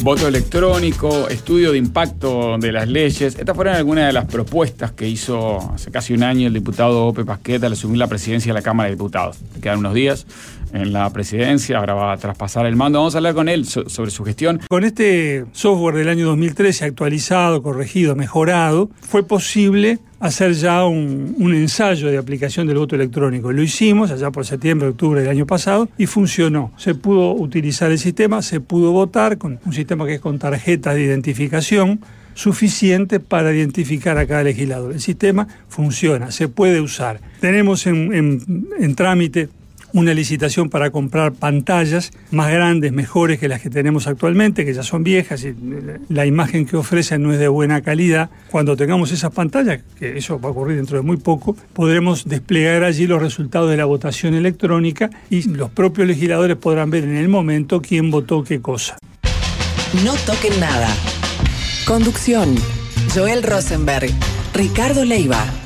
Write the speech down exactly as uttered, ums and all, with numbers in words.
Voto electrónico, estudio de impacto de las leyes. Estas fueron algunas de las propuestas que hizo hace casi un año el diputado Ope Pasquet al asumir la presidencia de la Cámara de Diputados. Le quedan unos días en la presidencia, ahora va a traspasar el mando. Vamos a hablar con él so- sobre su gestión. Con este software del año dos mil trece actualizado, corregido, mejorado, fue posible hacer ya un, un ensayo de aplicación del voto electrónico. Lo hicimos allá por septiembre, octubre del año pasado y funcionó. Se pudo utilizar el sistema, se pudo votar con un sistema que es con tarjetas de identificación suficiente para identificar a cada legislador. El sistema funciona, se puede usar. Tenemos en, en, en trámite una licitación para comprar pantallas más grandes, mejores que las que tenemos actualmente, que ya son viejas y la imagen que ofrecen no es de buena calidad. Cuando tengamos esas pantallas, que eso va a ocurrir dentro de muy poco, podremos desplegar allí los resultados de la votación electrónica y los propios legisladores podrán ver en el momento quién votó qué cosa. No toquen nada. Conducción: Joel Rosenberg, Ricardo Leiva.